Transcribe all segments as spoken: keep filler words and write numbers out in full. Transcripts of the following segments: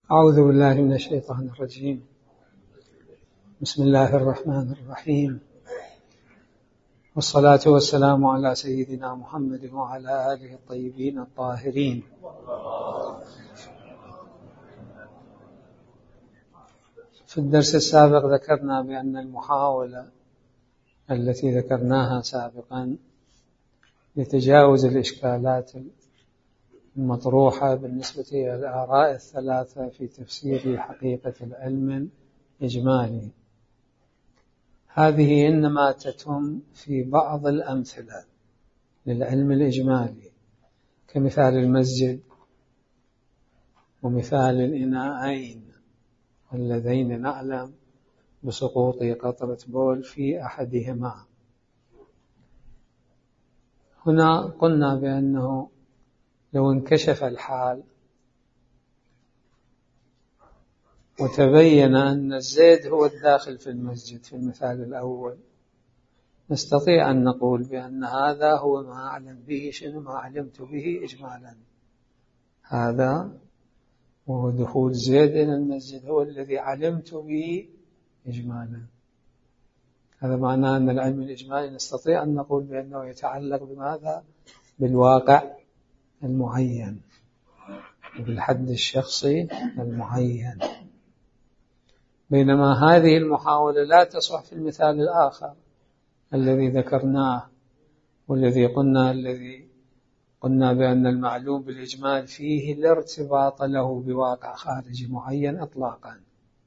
أعوذ بالله من الشيطان الرجيم. بسم الله الرحمن الرحيم، والصلاة والسلام على سيدنا محمد وعلى آله الطيبين الطاهرين. في الدرس السابق ذكرنا بأن المحاولة التي ذكرناها سابقا لتجاوز الإشكالات المطروحة بالنسبة إلى الآراء الثلاثة في تفسير حقيقة العلم الإجمالي، هذه إنما تتم في بعض الأمثلة للعلم الإجمالي، كمثال المسجد ومثال الإناءين اللذين نعلم بسقوط قطرة بول في أحدهما. هنا قلنا بأنه لو انكشف الحال وتبين أن الزيد هو الداخل في المسجد في المثال الأول، نستطيع أن نقول بأن هذا هو ما أعلم به شنو ما علمت به إجمالا، هذا وهو دخول زيد إلى المسجد هو الذي علمت به إجمالا. هذا معناه أن العلم الإجمالي نستطيع أن نقول بأنه يتعلق بماذا؟ بالواقع المعين وبالحد الشخصي المعين، بينما هذه المحاولة لا تصح في المثال الآخر الذي ذكرناه، والذي قلنا الذي قلنا بأن المعلوم بالإجمال فيه لا ارتباط له بواقع خارجي معين إطلاقا،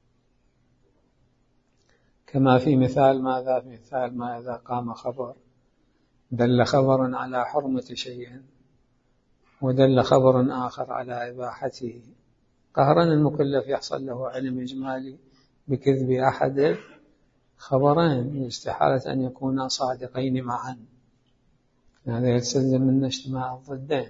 كما في مثال ماذا؟ في مثال ما إذا قام خبر دل خبر على حرمة شيء ودل خبر آخر على إباحته، قهرا المكلف يحصل له علم إجمالي بكذب أحد خبرين، استحالة أن يكونا صادقين معا، هذا يستلزم من اجتماع الضدين.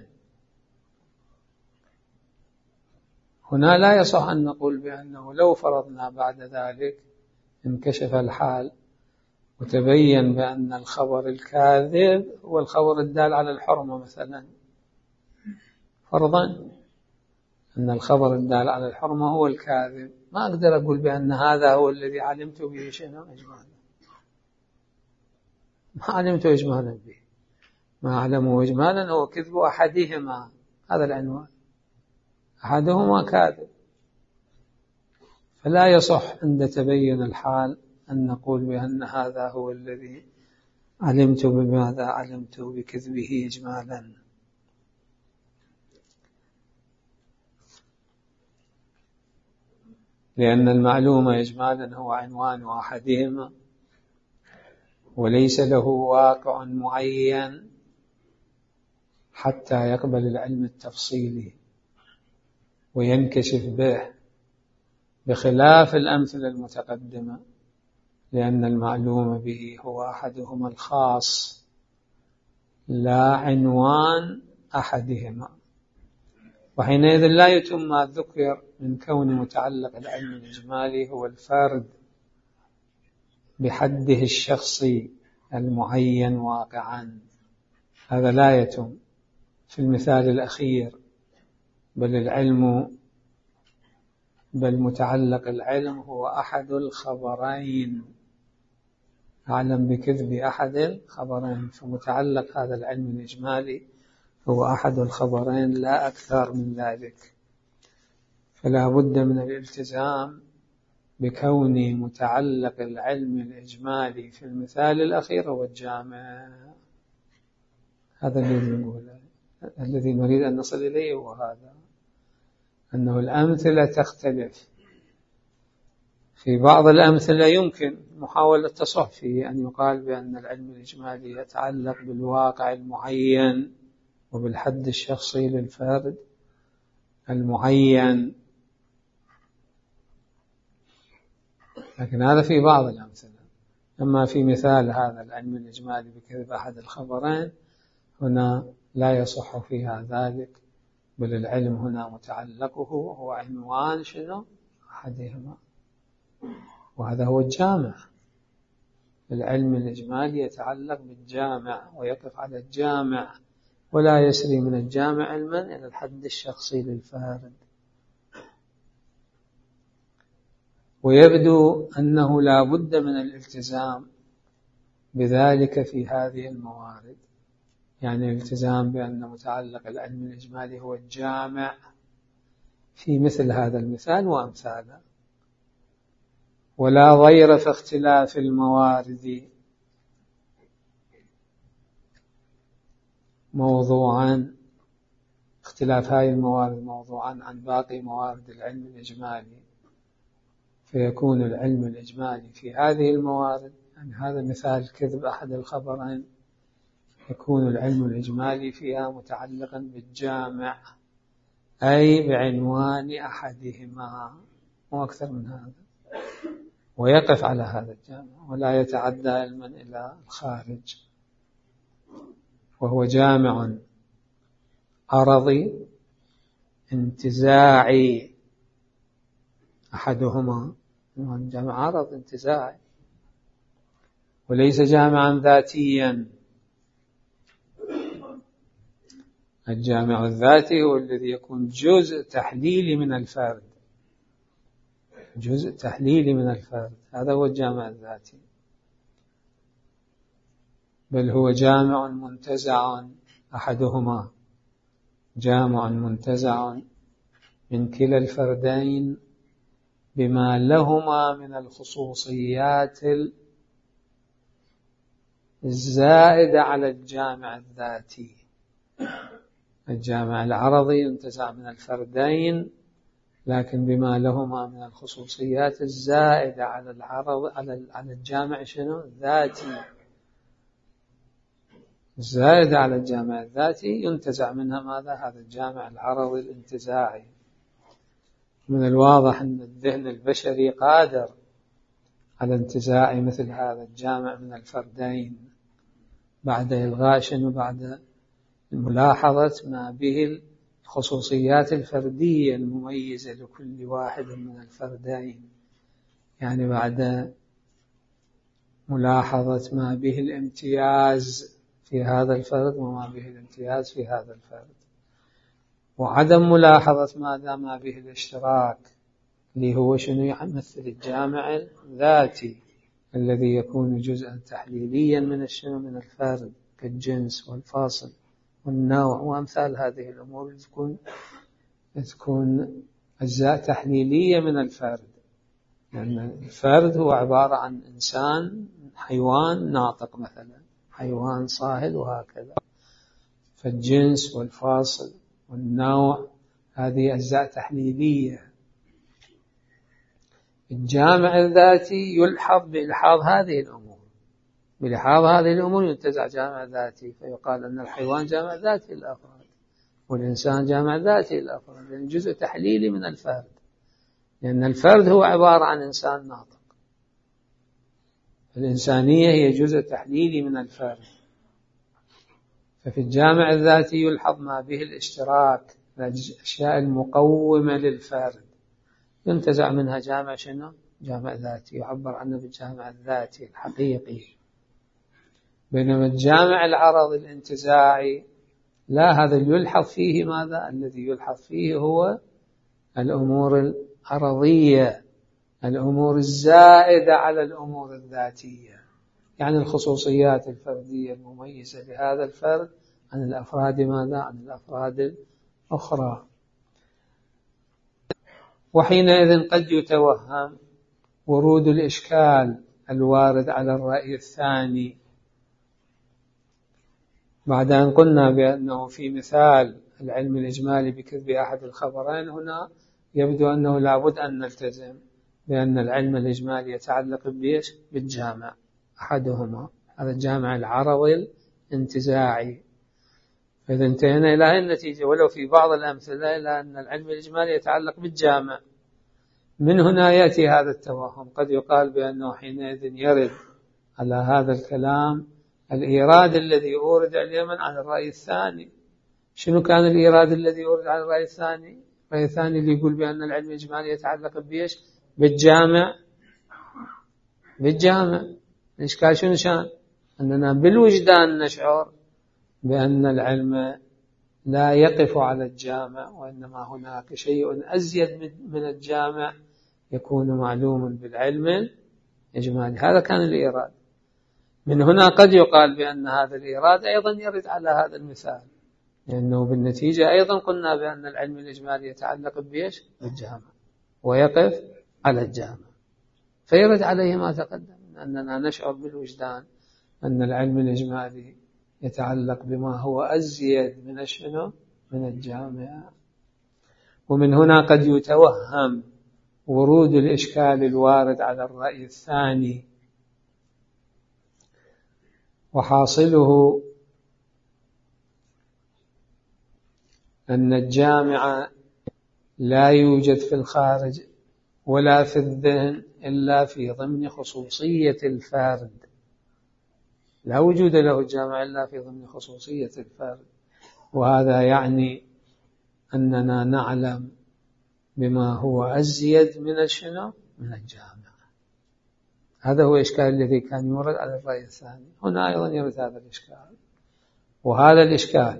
هنا لا يصح أن نقول بأنه لو فرضنا بعد ذلك انكشف الحال وتبين بأن الخبر الكاذب هو الخبر الدال على الحرمة مثلا، فرضا أن الخبر الدال على الحرمة هو الكاذب، ما أقدر أقول بأن هذا هو الذي علمت به شنو إجمالا، ما علمت إجمالا به، ما أعلمه إجمالا هو كذب أحدهما، هذا العنوان، أحدهما كاذب، فلا يصح عند تبين الحال أن نقول بأن هذا هو الذي علمت بماذا؟ علمت بكذبه إجمالا. لأن المعلوم إجمالا هو عنوان أحدهما وليس له واقع معين حتى يقبل العلم التفصيلي وينكشف به، بخلاف الأمثلة المتقدمة، لأن المعلوم به هو أحدهما الخاص لا عنوان أحدهما، وحينئذ لا يتم ما ذكر من كون متعلق العلم الإجمالي هو الفرد بحده الشخصي المعين واقعا، هذا لا يتم في المثال الأخير، بل العلم بل متعلق العلم هو أحد الخبرين، أعلم بكذب أحد الخبرين، فمتعلق هذا العلم الإجمالي هو أحد الخبرين لا أكثر من ذلك، فلا بد من الالتزام بكون متعلق العلم الإجمالي في المثال الأخير هو الجامع. هذا الذي نقوله، الذي نريد أن نصل إليه هو هذا، أنه الأمثلة تختلف، في بعض الأمثلة يمكن محاولة تصح فيه أن يقال بأن العلم الإجمالي يتعلق بالواقع المعين وبالحد الشخصي للفرد المعين، لكن هذا في بعض الأمثلة. أما في مثال هذا العلم الإجمالي بكذب أحد الخبرين، هنا لا يصح فيها ذلك، بل العلم هنا متعلقه هو عنوان شنو أحدهما، وهذا هو الجامع. العلم الإجمالي يتعلق بالجامع ويقف على الجامع، ولا يسري من الجامع علما إلى الحد الشخصي للفارد. ويبدو أنه لا بد من الالتزام بذلك في هذه الموارد، يعني الالتزام بأن متعلق العلم الإجمالي هو الجامع في مثل هذا المثال وأمثاله، ولا ضير في اختلاف الموارد موضوعا اختلاف هذه الموارد موضوعا عن باقي موارد العلم الإجمالي، فيكون العلم الإجمالي في هذه الموارد، يعني هذا مثال كذب أحد الخبرين، يكون العلم الإجمالي فيها متعلقا بالجامع أي بعنوان أحدهما وأكثر من هذا، ويقف على هذا الجامع ولا يتعدى علما إلى الخارج، وهو جامع عرضي انتزاعي أحدهما، جامع عرض انتزاعي وليس جامعا ذاتيا. الجامع الذاتي هو الذي يكون جزء تحليلي من الفرد، جزء تحليلي من الفرد، هذا هو الجامع الذاتي. بل هو جامع منتزع أحدهما، جامع منتزع من كلا الفردين بما لهما من الخصوصيات الزائدة على الجامع الذاتي. الجامع العرضي ينتزع من الفردين لكن بما لهما من الخصوصيات الزائدة على العرض على على الجامع شنو الذاتي، الزائدة على الجامع الذاتي ينتزع منها ماذا؟ هذا الجامع العرضي الانتزاعي. من الواضح أن الذهن البشري قادر على انتزاع مثل هذا الجامع من الفردين بعد إلغاء شنو؟ بعد ملاحظة ما به الخصوصيات الفردية المميزة لكل واحد من الفردين، يعني بعد ملاحظة ما به الامتياز في هذا الفرد وما به الامتياز في هذا الفرد، وعدم ملاحظة ماذا ما به الاشتراك اللي هو شنو يمثل الجامع الذاتي الذي يكون جزءا تحليليا من الشنو من الفرد كالجنس والفاصل والنوع وأمثال هذه الأمور تكون تكون أجزاء تحليلية من الفرد، لأن يعني الفرد هو عبارة عن إنسان حيوان ناطق مثلا حيوان صاهل وهكذا، فالجنس والفاصل والنوع هذه أجزاء تحليلية. الجامع الذاتي يلحظ بإلحاظ هذه الأمور، بلحاظ هذه الأمور ينتزع جامع ذاتي، فيقال أن الحيوان جامع ذاتي للأفراد والإنسان جامع ذاتي للأفراد، لأن جزء تحليلي من الفرد، لأن الفرد هو عبارة عن إنسان ناطق، الإنسانية هي جزء تحليلي من الفرد. ففي الجامع الذاتي يلحظ ما به الاشتراك، الأشياء المقومة للفرد ينتزع منها جامع شنو؟ جامع ذاتي يعبر عنه بالجامع الذاتي الحقيقي. بينما الجامع العرضي الانتزاعي لا، هذا يلحظ فيه ماذا؟ الذي يلحظ فيه هو الأمور العرضية، الأمور الزائدة على الأمور الذاتية، يعني الخصوصيات الفردية المميزة لهذا الفرد عن الأفراد ماذا؟ عن الأفراد الأخرى. وحينئذ قد يتوهم ورود الإشكال الوارد على الرأي الثاني بعد أن قلنا بأنه في مثال العلم الإجمالي بكذب أحد الخبرين، هنا يبدو أنه لابد أن نلتزم بأن العلم الإجمالي يتعلق بإيش؟ بالجامع أحدهما، هذا الجامع العرضي الانتزاعي. فإذا انتهينا إلى هذه النتيجة، ولو في بعض الأمثلة إلى أن العلم الإجمالي يتعلق بالجامع. من هنا يأتي هذا التوهم، قد يقال بأنه حينئذ يرد على هذا الكلام الإيراد الذي أورد اليمن على الرأي الثاني. شنو كان الإيراد الذي أورد على الرأي الثاني؟ الرأي الثاني اللي يقول بأن العلم الإجمالي يتعلق بإيش؟ بالجامع، بالجامع. الإشكال شنو شان؟ أننا بالوجدان نشعر بأن العلم لا يقف على الجامع، وإنما هناك شيء أزيد من الجامع يكون معلوم بالعلم الإجمالي. هذا كان الإيراد. من هنا قد يقال بأن هذا الإيراد أيضا يرد على هذا المثال، لأنه بالنتيجة أيضا قلنا بأن العلم الإجمالي يتعلق بإيش؟ بالجامع ويقف على الجامع، فيرد عليه ما تقدم أننا نشعر بالوجدان أن العلم الإجمالي يتعلق بما هو أزيد من شنو؟ من الجامع. ومن هنا قد يتوهم ورود الإشكال الوارد على الرأي الثاني، وحاصله أن الجامع لا يوجد في الخارج ولا في الذهن إلا في ضمن خصوصية الفرد، لا وجود له الجامع إلا في ضمن خصوصية الفرد. وهذا يعني أننا نعلم بما هو أزيد من الشنو؟ من الجامع. هذا هو الإشكال الذي كان يورد على الرأي الثاني. هنا أيضا يرد هذا الإشكال، وهذا الإشكال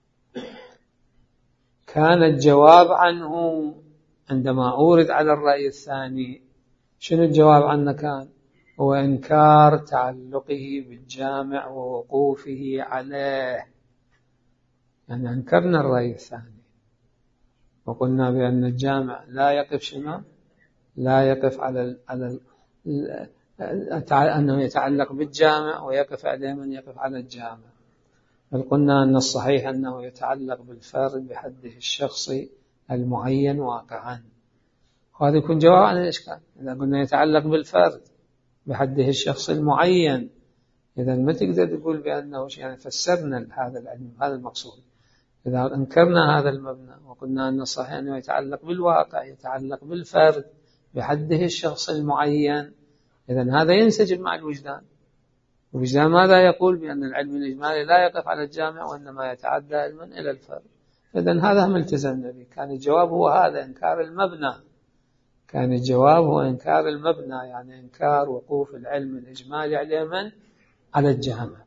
كان الجواب عنه عندما أورد على الرأي الثاني. شنو الجواب عنه كان؟ هو إنكار تعلقه بالجامع ووقوفه عليه. يعني أنكرنا الرأي الثاني وقلنا بأن الجامع لا يقف شنو؟ لا يقف على ال على ال أنه يتعلق بالجامع ويقف عليه من يقف على الجامع، بل قلنا أن الصحيح أنه يتعلق بالفرد بحده الشخصي المعين واقعا. وهذا يكون جواب عن الإشكال. إذا قلنا يتعلق بالفرد بحده الشخصي المعين، إذا ما تقدر تقول بأنه يعني فسرنا هذا العلم، هذا المقصود. إذا أنكرنا هذا المبنى وقلنا أن الصحيح أنه يتعلق بالواقع، يتعلق بالفرد بحده الشخصي المعين، إذا هذا ينسجم مع الوجدان. الوجدان ماذا يقول؟ بأن العلم الإجمالي لا يقف على الجامع وإنما يتعدى علما إلى الفرد. إذن هذا هم التزمنا به. كان الجواب هو هذا، إنكار المبنى. كان الجواب هو إنكار المبنى، يعني إنكار وقوف العلم الإجمالي على من؟ على الجامع.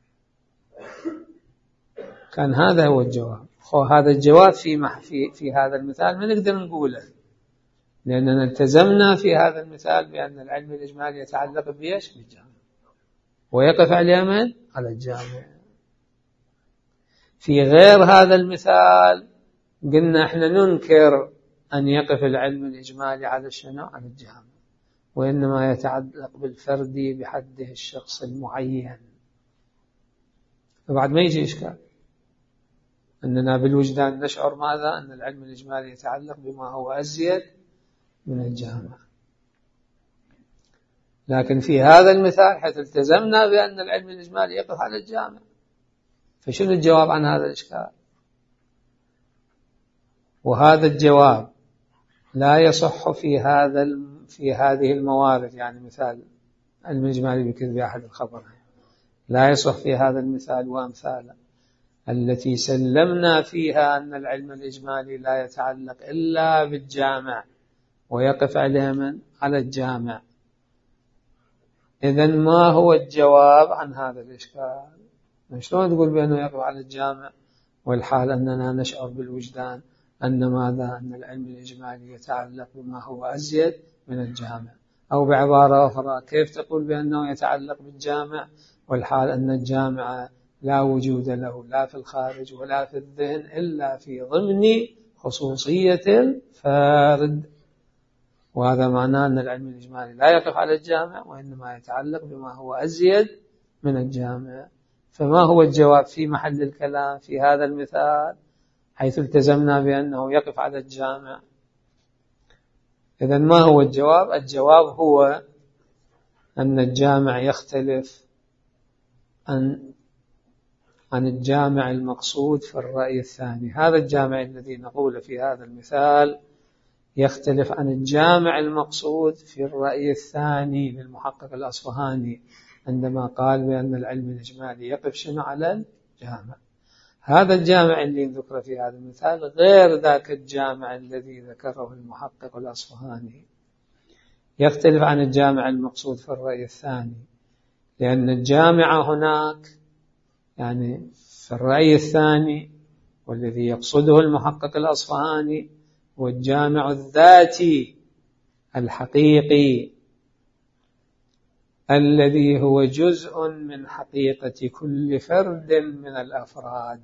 كان هذا هو الجواب. هذا الجواب في في في هذا المثال ما نقدر نقوله، لأننا التزمنا في هذا المثال بأن العلم الإجمالي يتعلق بإيش؟ بالجامع ويقف على من؟ على الجامع. في غير هذا المثال قلنا احنا ننكر أن يقف العلم الإجمالي على شنو؟ على الجامع، وإنما يتعلق بالفرد بحده الشخص المعين. فبعد ما يجي إشكال أننا بالوجدان نشعر ماذا؟ أن العلم الإجمالي يتعلق بما هو أزيد من الجامع. لكن في هذا المثال حيث التزمنا بأن العلم الإجمالي يقف على الجامع، فشنو الجواب عن هذا الإشكال؟ وهذا الجواب لا يصح في هذا في هذه الموارد، يعني مثال العلم الإجمالي بكذب أحد الخبر، لا يصح في هذا المثال وأمثاله التي سلمنا فيها أن العلم الإجمالي لا يتعلق إلا بالجامع ويقف عليه من؟ على الجامع. إذن ما هو الجواب عن هذا الإشكال؟ شلون تقول بأنه يقف على الجامع والحال أننا نشعر بالوجدان أن ماذا؟ أن العلم الإجمالي يتعلق بما هو أزيد من الجامع؟ أو بعبارة أخرى، كيف تقول بأنه يتعلق بالجامع والحال أن الجامع لا وجود له لا في الخارج ولا في الذهن إلا في ضمن خصوصية الفرد؟ وهذا معناه أن العلم الإجمالي لا يقف على الجامع وإنما يتعلق بما هو أزيد من الجامع. فما هو الجواب في محل الكلام في هذا المثال حيث التزمنا بأنه يقف على الجامع؟ إذن ما هو الجواب؟ الجواب هو أن الجامع يختلف عن عن الجامع المقصود في الرأي الثاني. هذا الجامع الذي نقول في هذا المثال يختلف عن الجامع المقصود في الرأي الثاني للمحقق الأصفهاني عندما قال بأن العلم الإجمالي يقف شنو؟ على الجامع. هذا الجامع اللي ذكر في هذا المثال غير ذاك الجامع الذي ذكره المحقق الأصفهاني، يختلف عن الجامع المقصود في الرأي الثاني، لأن الجامع هناك يعني في الرأي الثاني والذي يقصده المحقق الأصفهاني هو الجامع الذاتي الحقيقي الذي هو جزء من حقيقة كل فرد من الأفراد.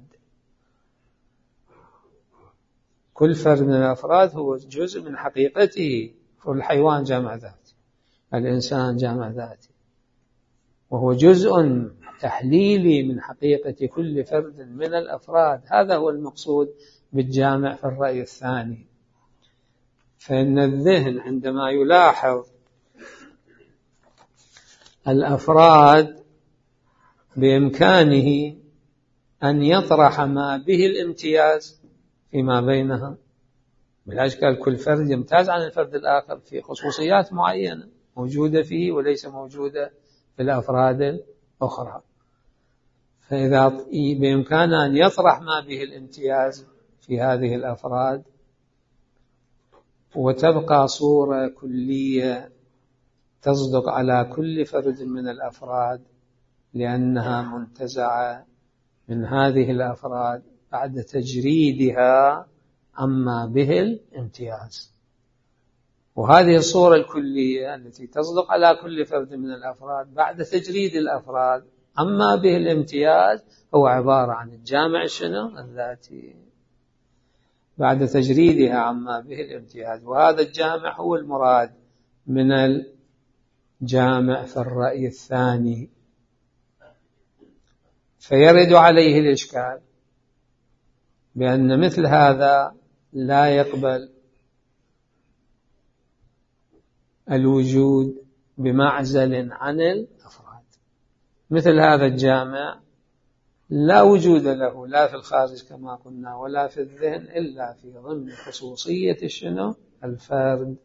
كل فرد من الأفراد هو جزء من حقيقته، فالحيوان جامع ذاتي، الإنسان جامع ذاتي، وهو جزء تحليلي من حقيقة كل فرد من الأفراد. هذا هو المقصود بالجامع في الرأي الثاني. فإن الذهن عندما يلاحظ الأفراد بإمكانه أن يطرح ما به الامتياز فيما بينها، بالأشكال كل فرد يمتاز عن الفرد الآخر في خصوصيات معينة موجودة فيه وليس موجودة في الأفراد الأخرى. فإذا بإمكانه أن يطرح ما به الامتياز في هذه الأفراد وتبقى صورة كلية تصدق على كل فرد من الأفراد لأنها منتزعة من هذه الأفراد بعد تجريدها عما به الامتياز. وهذه الصورة الكلية التي تصدق على كل فرد من الأفراد بعد تجريد الأفراد عما به الامتياز هو عبارة عن الجامع شنو؟ الذاتي، بعد تجريدها عما به الامتياز. وهذا الجامع هو المراد من الجامع في الرأي الثاني. فيرد عليه الإشكال بأن مثل هذا لا يقبل الوجود بمعزل عن الأفراد. مثل هذا الجامع لا وجود له لا في الخارج كما قلنا ولا في الذهن إلا في ضمن خصوصية شنو؟ الفرد.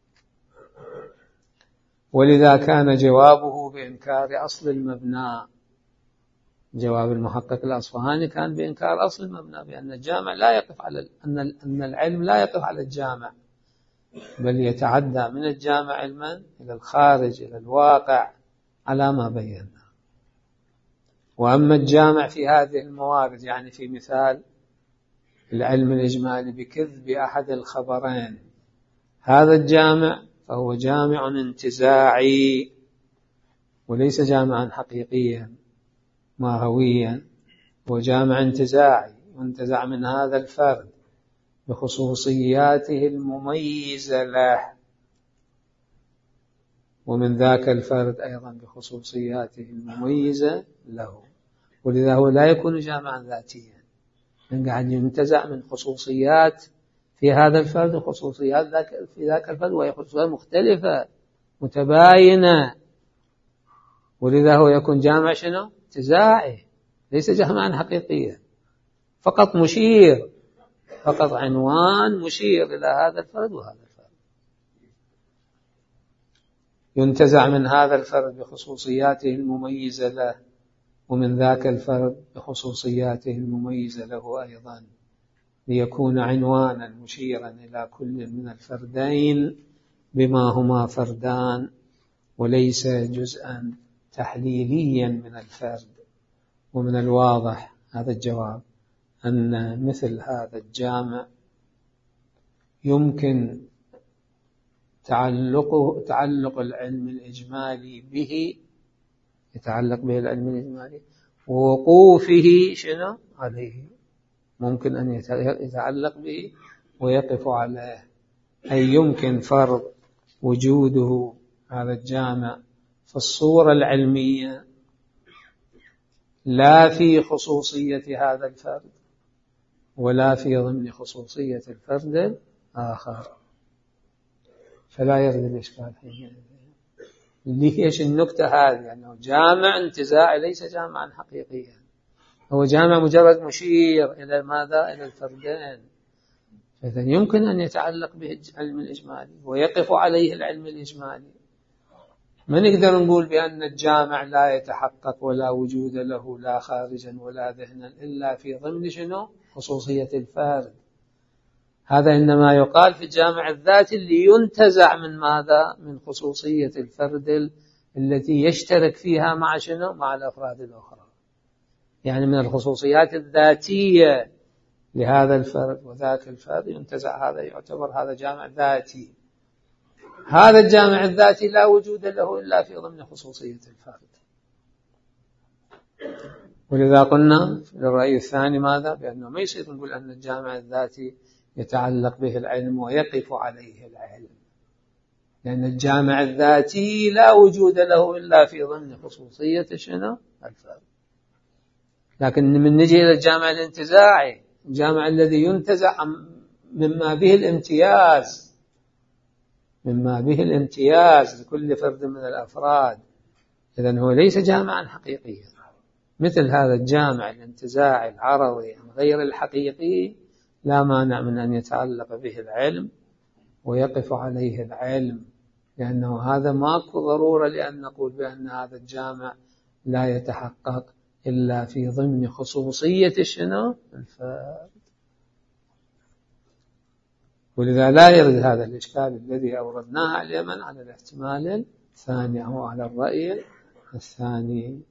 ولذا كان جوابه بإنكار أصل المبنى. جواب المحقق الأصفهاني كان بإنكار أصل المبنى، بأن الجامع لا يقف على أن أن العلم لا يقف على الجامع، بل يتعدى من الجامع علما إلى الخارج إلى الواقع على ما بينا. وأما الجامع في هذه الموارد، يعني في مثال العلم الإجمالي بكذب أحد الخبرين، هذا الجامع فهو جامع انتزاعي وليس جامعا حقيقيا ماهويا، هو جامع انتزاعي ينتزع من هذا الفرد بخصوصياته المميزة له ومن ذاك الفرد أيضا بخصوصياته المميزة له. ولذا هو لا يكون جامعا ذاتيا، لأن قاعد ينتزع من خصوصيات في هذا الفرد وخصوصيات ذاك في ذاك الفرد، وهي خصوصيات مختلفة متباينة. ولذا هو يكون جامع شنو؟ انتزاعي، ليس جامعا حقيقيا، فقط مشير، فقط عنوان مشير إلى هذا الفرد وهذا الفرد، ينتزع من هذا الفرد بخصوصياته المميزة له ومن ذاك الفرد بخصوصياته المميزة له أيضا، ليكون عنوانا مشيرا إلى كل من الفردين بما هما فردان وليس جزءا تحليليا من الفرد. ومن الواضح هذا الجواب أن مثل هذا الجامع يمكن تعلقه تعلق العلم الإجمالي به، يتعلق به العلم الإجمالي ووقوفه شنو عليه، ممكن أن يتعلق به ويقف عليه، أي يمكن فرض وجوده هذا الجامع في الصورة العلمية لا في خصوصية هذا الفرد ولا في ضمن خصوصية الفرد الآخر، فلا يرد الإشكال حينئذ. ليش النكتة هذه؟ أنه جامع انتزاعي ليس جامعا حقيقيا، هو جامع مجرد مشير إلى ماذا؟ إلى الفردين. فإذا يمكن أن يتعلق به العلم الإجمالي ويقف عليه العلم الإجمالي. ما نقدر نقول بأن الجامع لا يتحقق ولا وجود له لا خارجا ولا ذهنا إلا في ضمن شنو؟ خصوصية الفرد. هذا إنما يقال في الجامع الذاتي اللي ينتزع من ماذا؟ من خصوصية الفرد التي يشترك فيها مع شنو؟ مع الأفراد الأخرى، يعني من الخصوصيات الذاتية لهذا الفرد وذاك الفرد ينتزع، هذا يعتبر هذا جامع ذاتي. هذا الجامع الذاتي لا وجود له إلا في ضمن خصوصية الفرد. ولذا قلنا في الرأي الثاني ماذا؟ بأنه ما يصير نقول أن الجامع الذاتي يتعلق به العلم ويقف عليه العلم، لأن الجامع الذاتي لا وجود له إلا في ضمن خصوصية شنو؟ الفرد. لكن من نجي إلى الجامع الانتزاعي، الجامع الذي ينتزع مما به الامتياز مما به الامتياز لكل فرد من الأفراد، إذن هو ليس جامعا حقيقيا. مثل هذا الجامع الانتزاعي العرضي غير الحقيقي لا مانع من أن يتعلق به العلم ويقف عليه العلم، لأنه هذا ماكو ضرورة لأن نقول بأن هذا الجامع لا يتحقق إلا في ضمن خصوصية شنو؟ الفرد. ولذا لا يرد هذا الإشكال الذي أوردناه اليمن على الاحتمال الثاني أو على الرأي الثاني.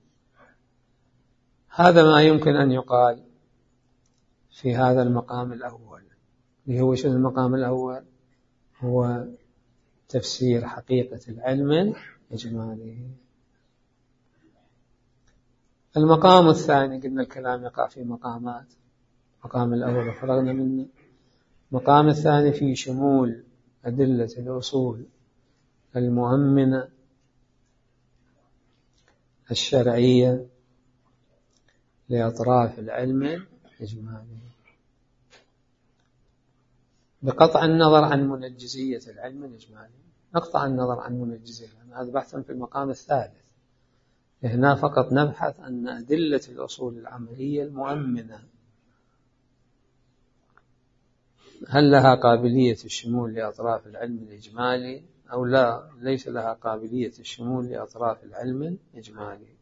هذا ما يمكن أن يقال في هذا المقام الأول، اللي هو شنو المقام الأول؟ هو تفسير حقيقة العلم الإجمالي. المقام الثاني قلنا الكلام يقع في مقامات، المقام الأول فرغنا منه. المقام الثاني في شمول أدلة الأصول المؤمنة الشرعية لأطراف العلم الإجمالي، بقطع النظر عن منجزية العلم الإجمالي. نقطع النظر عن منجزية، هذا بحث في المقام الثالث. هنا فقط نبحث أن أدلة الأصول العملية المؤمنة هل لها قابلية الشمول لأطراف العلم الإجمالي أو لا، ليس لها قابلية الشمول لأطراف العلم الإجمالي.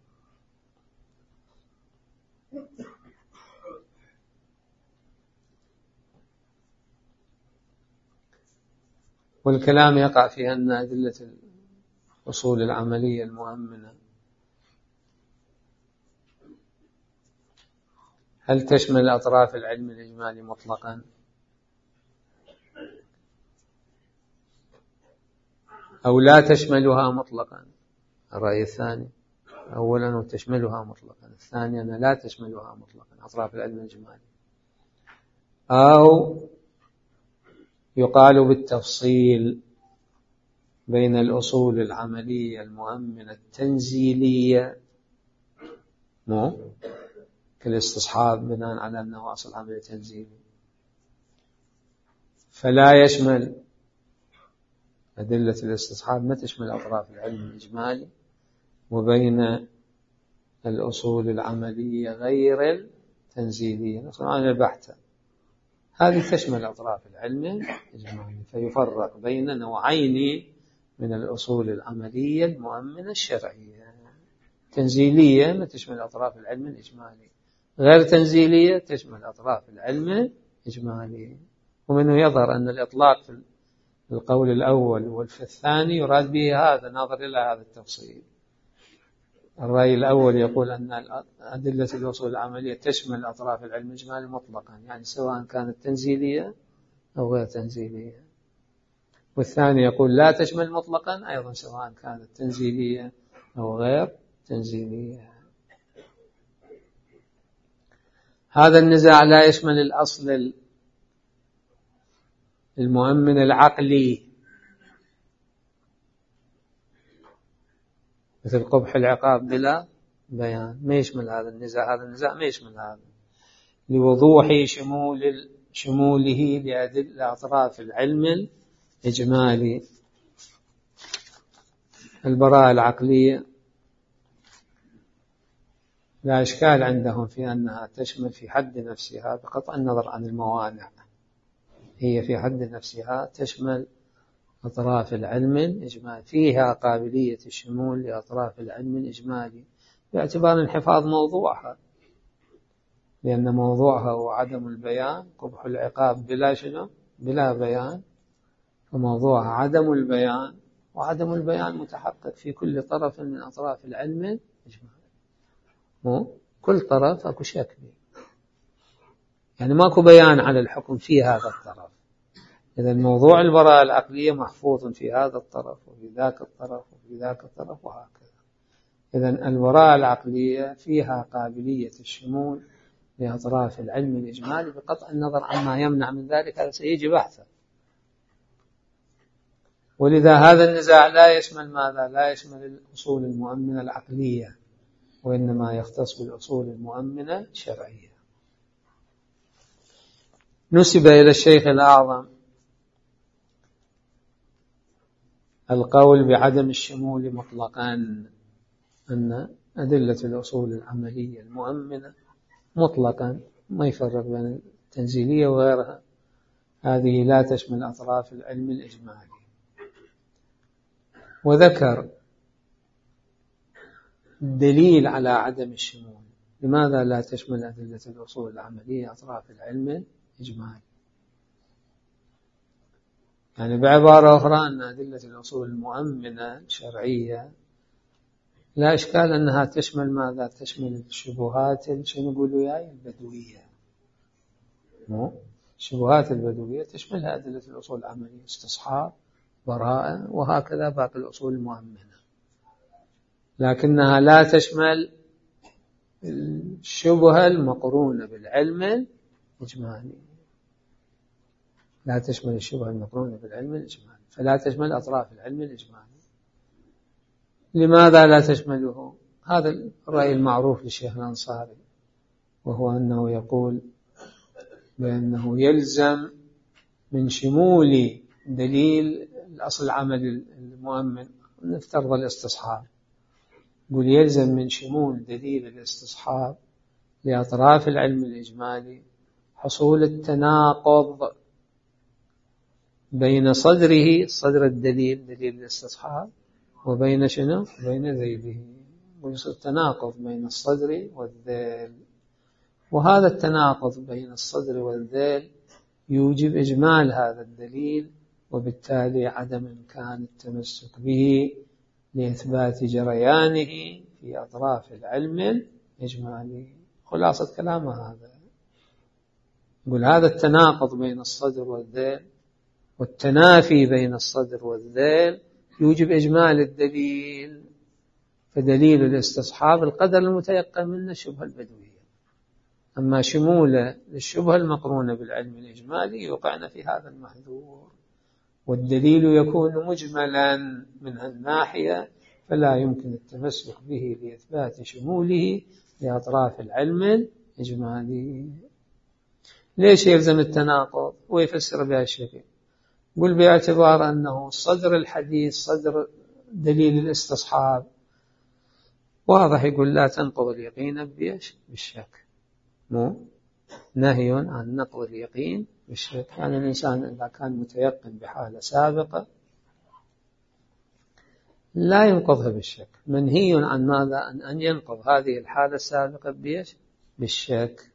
والكلام يقع في أن أدلة الأصول العملية المؤمنة هل تشمل أطراف العلم الإجمالي مطلقا أو لا تشملها مطلقا. الرأي الثاني أولا وتشملها مطلقا، الثاني أن لا تشملها مطلقا أطراف العلم الإجمالي، أو يقال بالتفصيل بين الأصول العملية المؤمنة التنزيلية مو كالاستصحاب بناء على أنه أصل عملية تنزيلي فلا يشمل أدلة الاستصحاب ما تشمل أطراف العلم الإجمالي، وبين الأصول العملية غير التنزيلية الأصول البحتة هذه تشمل أطراف العلم الإجمالي. فيفرق بين نوعين من الأصول العملية المؤمنة الشرعية، تنزيلية ما تشمل أطراف العلم الإجمالي، غير تنزيلية تشمل أطراف العلم الإجمالي. ومنه يظهر أن الإطلاق في القول الأول وفي الثاني يراد به هذا، ناظر إلى هذا التفصيل. الرأي الأول يقول أن أدلة الأصول العملية تشمل أطراف العلم الإجمالي مطلقا، يعني سواء كانت تنزيلية أو غير تنزيلية. والثاني يقول لا تشمل مطلقا أيضا سواء كانت تنزيلية أو غير تنزيلية. هذا النزاع لا يشمل الأصل المؤمن العقلي مثل قبح العقاب بلا بيان، ما يشمل هذا النزاع. هذا النزاع ما يشمل هذا لوضوح شمول شموله لأطراف العلم الإجمالي. البراءة العقلية لا إشكال عندهم في أنها تشمل في حد نفسها بقطع النظر عن الموانع، هي في حد نفسها تشمل أطراف العلم الإجمالي، فيها قابلية الشمول لأطراف العلم الإجمالي باعتبار انحفاظ موضوعها، لأن موضوعها هو عدم البيان، قبح العقاب بلا شنو بلا بيان، فموضوعها عدم البيان، وعدم البيان متحقق في كل طرف من أطراف العلم الإجمالي. مو كل طرف أكو شك، يعني ماكو بيان على الحكم في هذا الطرف، إذا موضوع البراءة العقلية محفوظ في هذا الطرف وفي ذاك الطرف وفي ذاك الطرف وهكذا. إذا البراءة العقلية فيها قابلية الشمول لأطراف العلم الإجمالي بقطع النظر عما يمنع من ذلك، هذا سيجي بحثا. ولذا هذا النزاع لا يشمل ماذا؟ لا يشمل الأصول المؤمنة العقلية، وإنما يختص بالأصول المؤمنة الشرعية. نسب إلى الشيخ الأعظم القول بعدم الشمول مطلقا، أن أدلة الأصول العملية المؤمنة مطلقا ما يفرق بين التنزيلية وغيرها، هذه لا تشمل أطراف العلم الإجمالي. وذكر دليل على عدم الشمول، لماذا لا تشمل أدلة الأصول العملية أطراف العلم الإجمالي؟ يعني بعبارة أخرى أن أدلة الأصول المؤمنة الشرعية لا إشكال أنها تشمل ماذا؟ تشمل الشبهات شنو نقولوا ياي البدوية، مو الشبهات البدوية تشملها أدلة الأصول العملية، استصحاب، براءة، وهكذا باقي الأصول المؤمنة، لكنها لا تشمل الشبهة المقرونة بالعلم الإجمالي، لا تشمل الشبهة المقرونة بالعلم الإجمالي، فلا تشمل أطراف العلم الإجمالي. لماذا لا تشمله؟ هذا الرأي المعروف للشيخ الأنصاري، وهو أنه يقول بأنه يلزم من شمول دليل الأصل العمل المؤمن، نفترض الاستصحاب، يقول يلزم من شمول دليل الاستصحاب لأطراف العلم الإجمالي حصول التناقض بين صدره، صدر الدليل دليل الاستصحاب، وبين شنو؟ بين ذيله، ويصير تناقض بين الصدر والذيل، وهذا التناقض بين الصدر والذيل يوجب إجمال هذا الدليل، وبالتالي عدم إمكان التمسك به لإثبات جريانه في أطراف العلم الإجمالي. خلاصة كلامه هذا، يقول هذا التناقض بين الصدر والذيل والتنافي بين الصدر والذيل يوجب إجمال الدليل، فدليل الاستصحاب القدر المتيقن منه الشبهة البدوية، أما شموله للشبهة المقرونة بالعلم الإجمالي يوقعنا في هذا المحذور، والدليل يكون مجملا من الناحية، فلا يمكن التمسك به لإثبات شموله لأطراف العلم الإجمالي. ليش يلزم التناقض؟ ويفسر بها الشيخ، قل باعتبار أنه صدر الحديث صدر دليل الاستصحاب واضح، يقول لا تنقض اليقين بيش بالشك، مو نهي عن نقض اليقين بالشك. يعني الإنسان إذا كان متيقن بحالة سابقة لا ينقضها بالشك، منهي عن ماذا؟ عن أن ينقض هذه الحالة السابقة بيش بالشك.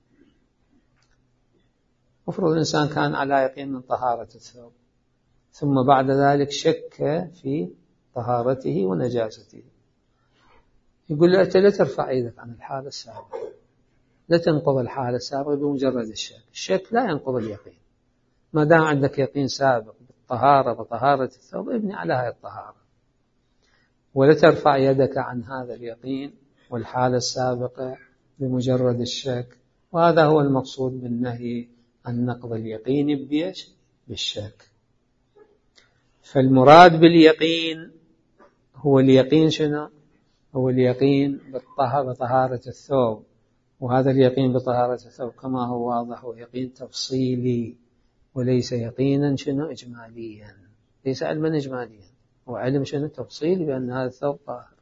مفروض الإنسان كان على يقين من طهارة الثوب، ثم بعد ذلك شك في طهارته ونجاسته، يقول له أنت لا ترفع يدك عن الحالة السابقة، لا تنقض الحالة السابقة بمجرد الشك، الشك لا ينقض اليقين، ما دام عندك يقين سابق بالطهارة وطهارة الثوب ابني على هذه الطهارة، ولا ترفع يدك عن هذا اليقين والحالة السابقة بمجرد الشك. وهذا هو المقصود بالنهي عن نقض اليقين بيش بالشك. فالمراد باليقين هو اليقين شنو؟ هو اليقين بطهارة الثوب، وهذا اليقين بطهارة الثوب كما هو واضح هو يقين تفصيلي وليس يقينا شنو إجماليا، ليس علما إجماليا، هو علم شنو تفصيلي بأن هذا الثوب طاهر.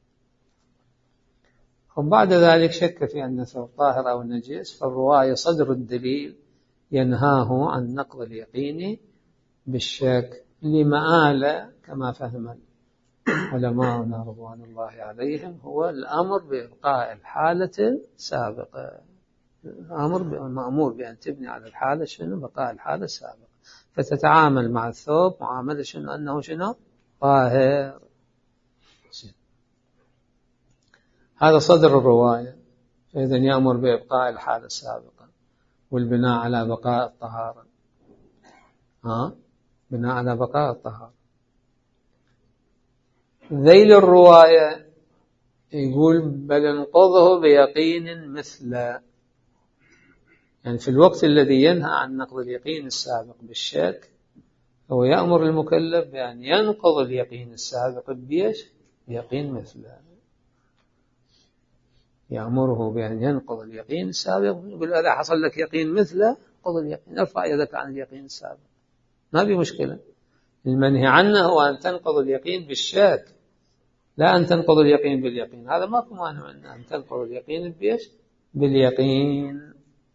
وبعد ذلك شك في أن الثوب طاهر أو نجس، فالرواية صدر الدليل ينهاه عن نقض اليقين بالشك لمآل كما فهم علماؤنا رضوان الله عليهم هو الأمر بإبقاء الحالة السابقة، الأمر مأمور بأن تبني على الحالة شنو بقاء الحالة السابقة، فتتعامل مع الثوب معاملة شنو أنه شنو طاهر. هذا صدر الرواية، فإذا يأمر بإبقاء الحالة السابقة والبناء على بقاء الطهارة. ها بناء على بقاء الطهارة. ذيل الرواية يقول بل انقضه بيقين مثل، يعني في الوقت الذي ينهى عن نقض اليقين السابق بالشك هو يأمر المكلف بأن ينقض اليقين السابق بيش بيقين مثله، يأمره بأن ينقض اليقين السابق، يقول إذا حصل لك يقين مثله قض اليقين، ارفع يدك عن اليقين السابق، ما في مشكلة. المنهي عنه هو أن تنقض اليقين بالشك، لا أن تنقض اليقين باليقين، هذا ما في مانع منه أن تنقض اليقين بيش باليقين.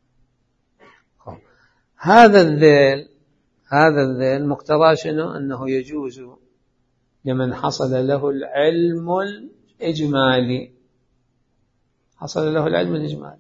هذا الذيل هذا الذيل مقتضى شنو؟ أنه يجوز لمن حصل له العلم الإجمالي، حصل له العلم الإجمالي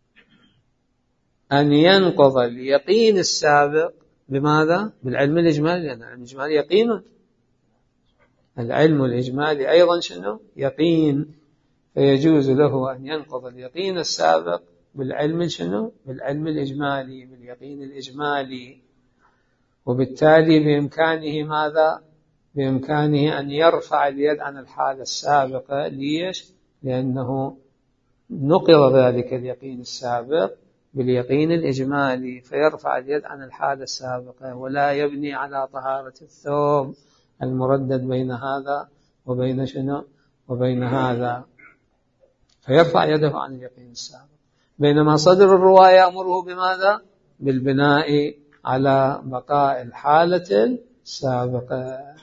أن ينقض اليقين السابق بماذا؟ بالعلم الإجمالي، لأن العلم الإجمالي يقين، العلم الإجمالي أيضا شنو؟ يقين، فيجوز له أن ينقض اليقين السابق بالعلم شنو؟ بالعلم الإجمالي، باليقين الإجمالي. وبالتالي بإمكانه ماذا؟ بإمكانه أن يرفع اليد عن الحالة السابقة. ليش؟ لأنه نقض ذلك اليقين السابق باليقين الإجمالي، فيرفع اليد عن الحالة السابقة ولا يبني على طهارة الثوب المردد بين هذا وبين شنو؟ وبين هذا، فيرفع يده عن اليقين السابق. بينما صدر الرواية أمره بماذا؟ بالبناء على بقاء الحالة السابقة.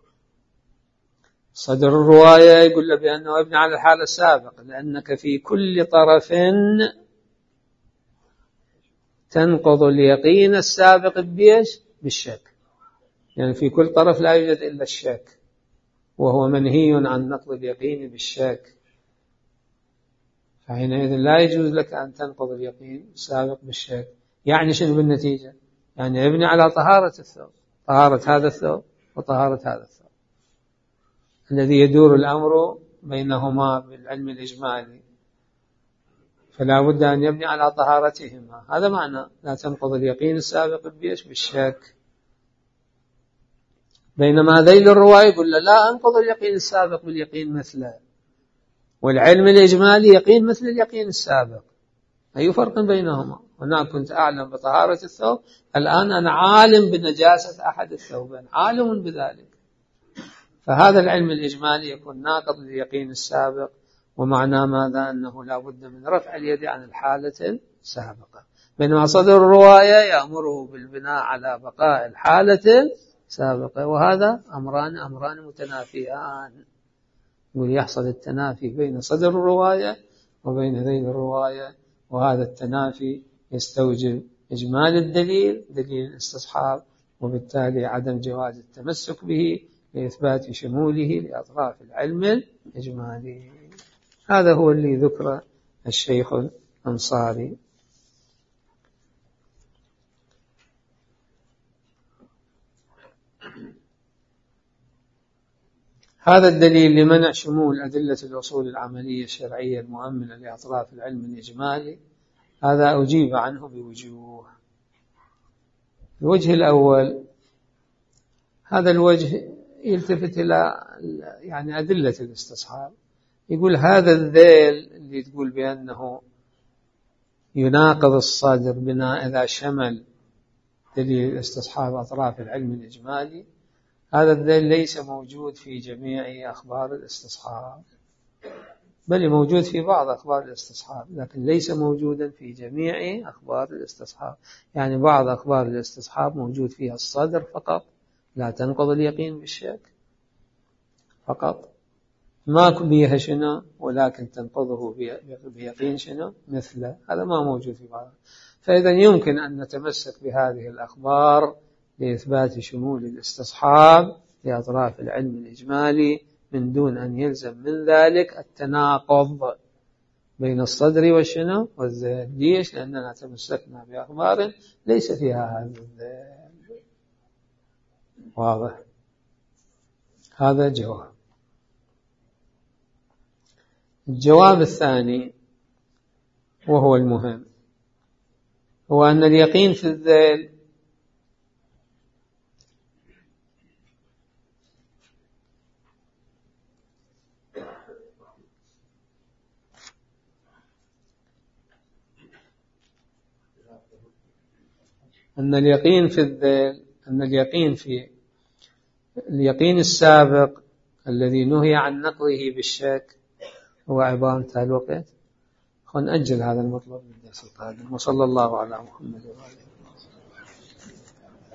صدر الرواية يقول له بأنه ابني على الحالة السابقة، لأنك في كل طرف تنقض اليقين السابق بيش؟ بالشك، يعني في كل طرف لا يوجد إلا الشك، وهو منهي عن نقض اليقين بالشك، فحينئذ لا يجوز لك أن تنقض اليقين السابق بالشك. يعني شنو بالنتيجة؟ يعني ابني على طهارة الثوب، طهارة هذا الثوب وطهارة هذا الثوب الذي يدور الأمر بينهما بالعلم الإجمالي، فلا بد أن يبني على طهارتهما. هذا معنى لا تنقض اليقين السابق بيش؟ بالشك. بينما ذيل الرواية يقول لا أنقض اليقين السابق باليقين مثله، والعلم الإجمالي يقين مثل اليقين السابق، أي فرق بينهما؟ هناك كنت أعلم بطهارة الثوب، الآن أنا عالم بنجاسة أحد الثوبين، عالم بذلك، فهذا العلم الإجمالي يكون ناقض لليقين السابق، ومعناه ماذا؟ أنه لا بد من رفع اليد عن الحالة السابقة. بينما صدر الرواية يأمره بالبناء على بقاء الحالة السابقة، وهذا أمران أمران متنافيان، ويحصل التنافي بين صدر الرواية وبين ذيل الرواية، وهذا التنافي يستوجب إجمال الدليل، دليل الاستصحاب، وبالتالي عدم جواز التمسك به لإثبات شموله لأطراف العلم الإجمالي. هذا هو اللي ذكر الشيخ الأنصاري. هذا الدليل لمنع شمول أدلة الأصول العملية الشرعية المؤمنة لأطراف العلم الإجمالي، هذا أجيب عنه بوجوه. الوجه الأول، هذا الوجه يلتفت إلى يعني أدلة الاستصحاب، يقول هذا الذيل اللي تقول بأنه يناقض الصدر بناء إذا شمل دليل الاستصحاب أطراف العلم الإجمالي، هذا الذيل ليس موجود في جميع أخبار الاستصحاب، بل موجود في بعض أخبار الاستصحاب، لكن ليس موجودا في جميع أخبار الاستصحاب. يعني بعض أخبار الاستصحاب موجود فيها الصدر فقط، لا تنقض اليقين بالشك فقط، ما بيها شنو، ولكن تنقضه بيقين شنو مثله، هذا ما موجود في بعض. فإذا يمكن أن نتمسك بهذه الأخبار لإثبات شمول الاستصحاب لأطراف العلم الإجمالي من دون أن يلزم من ذلك التناقض بين الصدر والشنو والذيل. ليش؟ لأننا تمسكنا بأخبار ليس فيها هذا الذيل. واضح؟ هذا جواب. الجواب الثاني وهو المهم، هو أن اليقين في الذيل أن اليقين في الذيل، أن اليقين في اليقين السابق الذي نهي عن نقضه بالشك هو عبارة انتهى الوقت. خلينا نأجل هذا المطلب للدرس القادم. وصلى الله على محمد وآله.